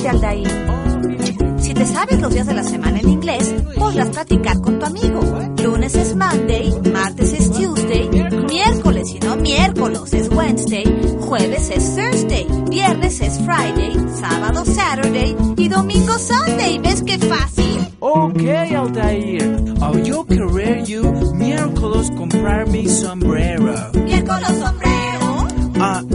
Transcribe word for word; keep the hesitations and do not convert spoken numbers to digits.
Excelente, Aldair. Si te sabes los días de la semana en inglés, podrás practicar con tu amigo. Lunes es Monday, martes es Tuesday, miércoles y no miércoles es Wednesday, jueves es Thursday, viernes es Friday, sábado Saturday y domingo Sunday. ¿Ves qué fácil? Okay, Aldair. I'll yo querer you miércoles comprar mi sombrero. ¿Miércoles sombrero? Ah,